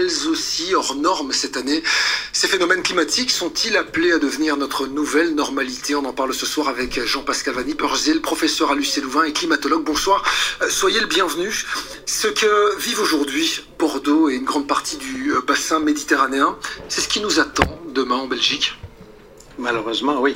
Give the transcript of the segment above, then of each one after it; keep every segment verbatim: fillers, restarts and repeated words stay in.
elles aussi hors normes cette année. Ces phénomènes climatiques sont-ils appelés à devenir notre nouvelle normalité? On en parle ce soir avec Jean-Pascal Van Yperseel, professeur à l'U C Louvain et climatologue. Bonsoir, soyez le bienvenu. Ce que vivent aujourd'hui Bordeaux et une grande partie du bassin méditerranéen, c'est ce qui nous attend demain en Belgique? Malheureusement, oui,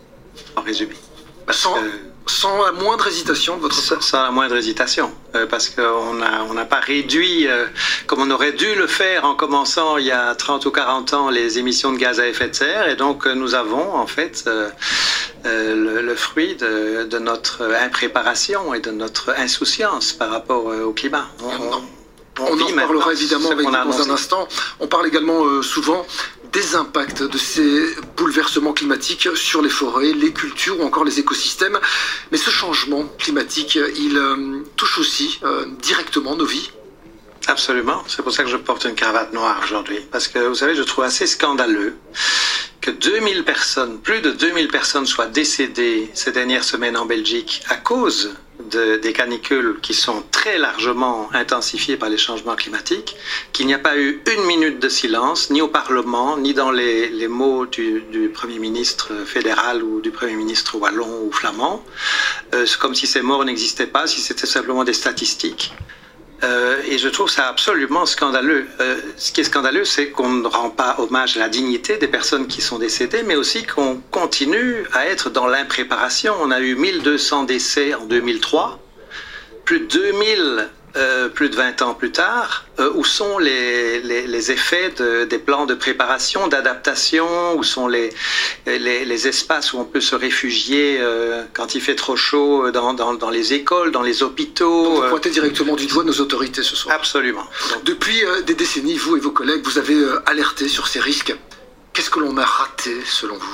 en résumé. Parce sans, que... sans la moindre hésitation de votre part? Sans la moindre hésitation, euh, parce qu'on n'a on n'a pas réduit, euh, comme on aurait dû le faire en commençant il y a trente ou quarante ans, les émissions de gaz à effet de serre, et donc euh, nous avons en fait euh, euh, le, le fruit de, de notre impréparation et de notre insouciance par rapport euh, au climat. On, on, on, on en parlera évidemment avec vous dans un instant. On parle également euh, souvent des impacts de ces bouleversements climatiques sur les forêts, les cultures ou encore les écosystèmes. Mais ce changement climatique, il euh, touche aussi euh, directement nos vies. Absolument. C'est pour ça que je porte une cravate noire aujourd'hui. Parce que, vous savez, je trouve assez scandaleux que deux mille personnes, plus de deux mille personnes soient décédées ces dernières semaines en Belgique à cause de, des canicules qui sont très largement intensifiées par les changements climatiques, qu'il n'y a pas eu une minute de silence, ni au Parlement, ni dans les, les mots du, du Premier ministre fédéral ou du Premier ministre wallon ou flamand. Euh, c'est comme si ces morts n'existaient pas, si c'était simplement des statistiques. Euh, et je trouve ça absolument scandaleux. Euh, ce qui est scandaleux, c'est qu'on ne rend pas hommage à la dignité des personnes qui sont décédées, mais aussi qu'on continue à être dans l'impréparation. On a eu mille deux cents décès en deux mille trois, plus de deux mille euh, plus de vingt ans plus tard. Euh, où sont les, les, les effets de, des plans de préparation, d'adaptation? Où sont les, les, les espaces où on peut se réfugier euh, quand il fait trop chaud dans, dans, dans les écoles, dans les hôpitaux? Vous pointez directement du doigt nos autorités ce soir. Absolument. Donc, depuis euh, des décennies, vous et vos collègues, vous avez euh, alerté sur ces risques. Qu'est-ce que l'on a raté selon vous?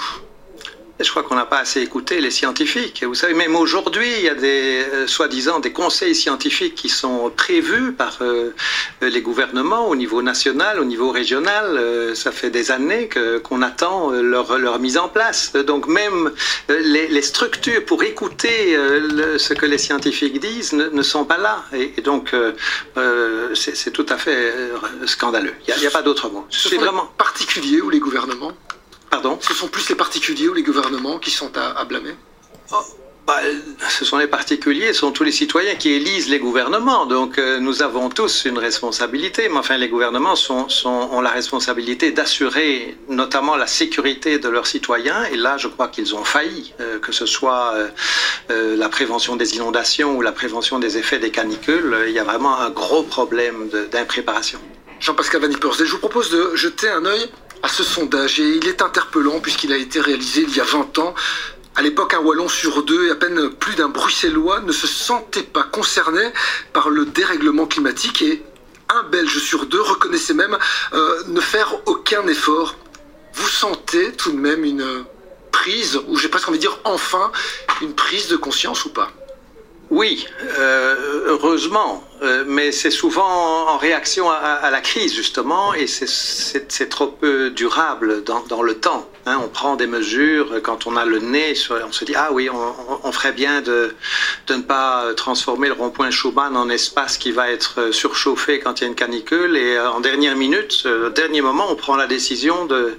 Je crois qu'on n'a pas assez écouté les scientifiques. Vous savez, même aujourd'hui, il y a des, euh, soi-disant, des conseils scientifiques qui sont prévus par euh, les gouvernements au niveau national, au niveau régional. Euh, ça fait des années que, qu'on attend leur, leur mise en place. Donc même euh, les, les structures pour écouter euh, le, ce que les scientifiques disent ne, ne sont pas là. Et, et donc, euh, euh, c'est, c'est tout à fait scandaleux. Il n'y a, a pas d'autre mot. Je suis vraiment particulier ou les gouvernements? Pardon? Ce sont plus les particuliers ou les gouvernements qui sont à, à blâmer? Oh, bah, ce sont les particuliers, ce sont tous les citoyens qui élisent les gouvernements. Donc euh, nous avons tous une responsabilité. Mais enfin, les gouvernements sont, sont, ont la responsabilité d'assurer notamment la sécurité de leurs citoyens. Et là, je crois qu'ils ont failli, euh, que ce soit euh, euh, la prévention des inondations ou la prévention des effets des canicules. Il y a vraiment un gros problème de, d'impréparation. Jean-Pascal Van Yperseel, je vous propose de jeter un œil à ce sondage, et il est interpellant puisqu'il a été réalisé il y a vingt ans. À l'époque, un Wallon sur deux et à peine plus d'un Bruxellois ne se sentait pas concerné par le dérèglement climatique, et un Belge sur deux reconnaissait même euh, ne faire aucun effort. Vous sentez tout de même une prise, ou j'ai presque envie de dire enfin, une prise de conscience ou pas? Oui, euh, heureusement, euh, mais c'est souvent en réaction à, à la crise justement, et c'est, c'est, c'est trop peu durable dans, dans le temps. Hein, on prend des mesures quand on a le nez sur, on se dit ah oui, on, on ferait bien de, de ne pas transformer le rond-point Schuman en espace qui va être surchauffé quand il y a une canicule, et en dernière minute, au dernier moment, on prend la décision de,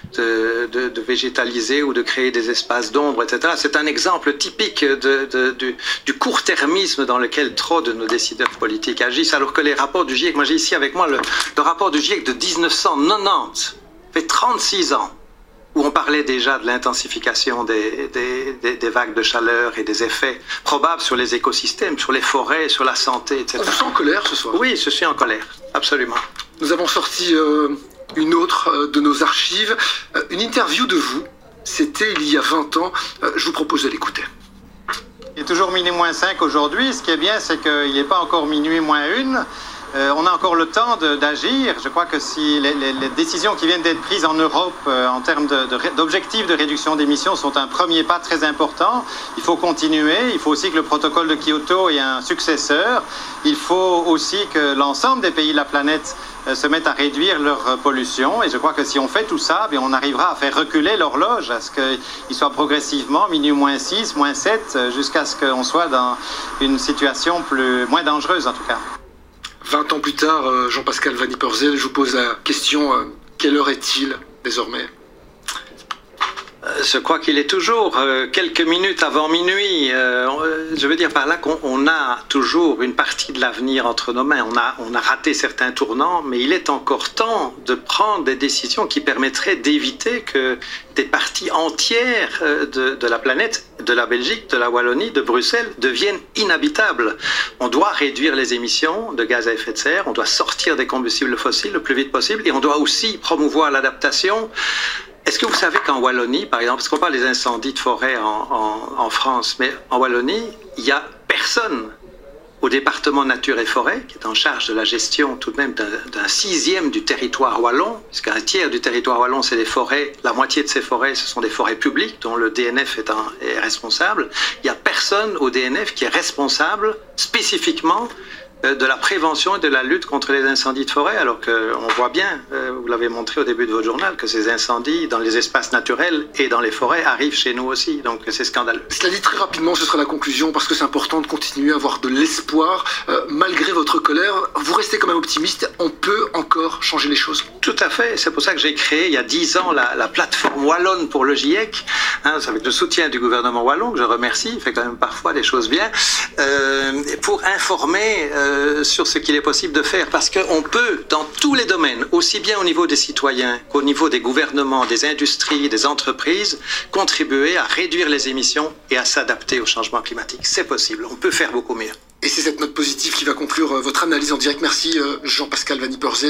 de, de, de végétaliser ou de créer des espaces d'ombre, et cetera. C'est un exemple typique de, de, du, du court-termisme dans lequel trop de nos décideurs politiques agissent, alors que les rapports du GIEC, moi j'ai ici avec moi le, le rapport du GIEC de dix-neuf cent quatre-vingt-dix, fait trente-six ans, où on parlait déjà de l'intensification des, des, des, des vagues de chaleur et des effets probables sur les écosystèmes, sur les forêts, sur la santé, et cetera. Vous êtes en colère ce soir? Oui, je suis en colère, absolument. Nous avons sorti euh, une autre euh, de nos archives, euh, une interview de vous, c'était il y a vingt ans, euh, je vous propose de l'écouter. Il est toujours minuit moins cinq aujourd'hui. Ce qui est bien, c'est qu'il n'est pas encore minuit moins une. Euh, on a encore le temps de, d'agir. Je crois que si les, les, les décisions qui viennent d'être prises en Europe euh, en termes de, de, d'objectifs de réduction d'émissions sont un premier pas très important, il faut continuer. Il faut aussi que le protocole de Kyoto ait un successeur. Il faut aussi que l'ensemble des pays de la planète euh, se mettent à réduire leur pollution. Et je crois que si on fait tout ça, bien, on arrivera à faire reculer l'horloge, à ce qu'il soit progressivement minuit moins six, moins sept, jusqu'à ce qu'on soit dans une situation plus, moins dangereuse en tout cas. vingt ans plus tard, euh, Jean-Pascal Van Ypersel, je vous pose la question, euh, quelle heure est-il désormais ? Je crois qu'il est toujours euh, quelques minutes avant minuit. Euh, je veux dire par là qu'on on a toujours une partie de l'avenir entre nos mains. On a, on a raté certains tournants, mais il est encore temps de prendre des décisions qui permettraient d'éviter que des parties entières de, de la planète, de la Belgique, de la Wallonie, de Bruxelles, deviennent inhabitables. On doit réduire les émissions de gaz à effet de serre, on doit sortir des combustibles fossiles le plus vite possible et on doit aussi promouvoir l'adaptation. Est-ce que vous savez qu'en Wallonie, par exemple, parce qu'on parle des incendies de forêt en, en, en France, mais en Wallonie, il n'y a personne au département Nature et Forêt, qui est en charge de la gestion tout de même d'un sixième du territoire wallon, puisqu'un tiers du territoire wallon, c'est des forêts, la moitié de ces forêts, ce sont des forêts publiques, dont le D N F est, un, est responsable. Il n'y a personne au D N F qui est responsable spécifiquement de la prévention et de la lutte contre les incendies de forêt, alors qu'on voit bien, vous l'avez montré au début de votre journal, que ces incendies dans les espaces naturels et dans les forêts arrivent chez nous aussi, donc c'est scandaleux. Cela dit, très rapidement, ce sera la conclusion, parce que c'est important de continuer à avoir de l'espoir. Euh, malgré votre colère, vous restez quand même optimiste, on peut encore changer les choses. Tout à fait, c'est pour ça que j'ai créé il y a dix ans la, la plateforme wallonne pour le GIEC, hein, avec le soutien du gouvernement wallon, que je remercie, il fait quand même parfois des choses bien, euh, pour informer euh, sur ce qu'il est possible de faire, parce qu'on peut, dans tous les domaines, aussi bien au niveau des citoyens qu'au niveau des gouvernements, des industries, des entreprises, contribuer à réduire les émissions et à s'adapter au changement climatique. C'est possible, on peut faire beaucoup mieux. Et c'est cette note positive qui va conclure votre analyse en direct. Merci Jean-Pascal Van Ypersel.